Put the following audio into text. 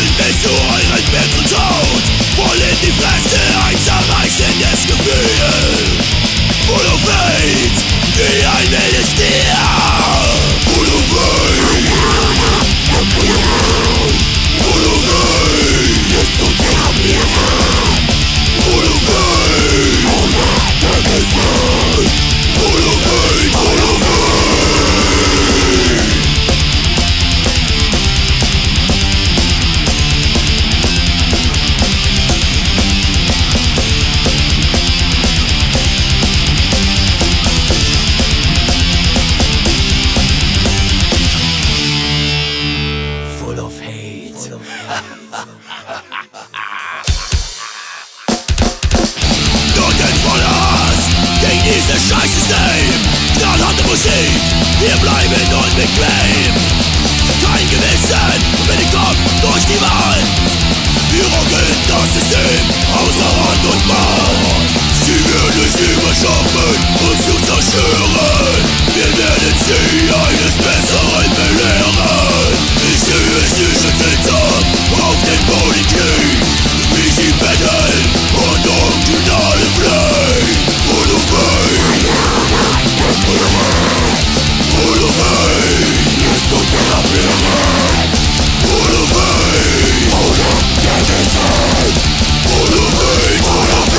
Bis zu euren Wert und Tod. Voll in die Fresse, ein zerreißendes Gefühl. Full of hate, wie ein wildes Tier. Full of hate, full of hate, jetzt kommt der Bier. Full of hate, full of hate, full of hate. Dieses Scheißsystem, knallharte Musik, wir bleiben unbequem. Kein Gewissen, mit dem Kopf durch die Wand. Wir rocken das System außer Rand und Band. Sie werden es immer schaffen, uns zu zerstören. Wir werden sie eines Besseren belehren. Ich sehe sie schon sitzen auf den Boden knien, wie sie betteln und um die Gnade flehen. Full of hate, full of hate, jetzt kommt der Abwehr. Full of hate, full of hate, full of hate, full of